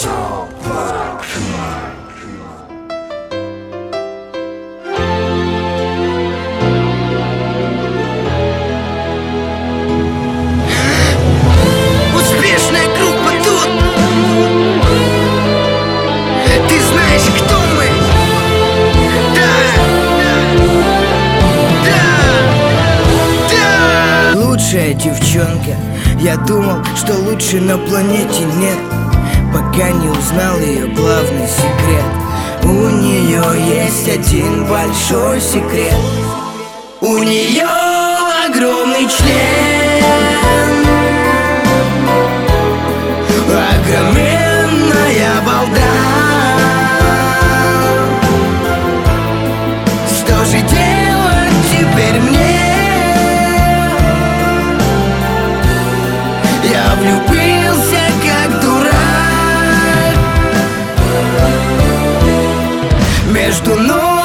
Успешная группа тут. Ты знаешь, кто мы? Да. Лучшая девчонка. Я думал, что лучше на планете нет, пока не узнал ее главный секрет. У нее есть один большой секрет. У нее огромный член, огроменная балда. Что же делать теперь мне? Я влюбился как дурак. Между ног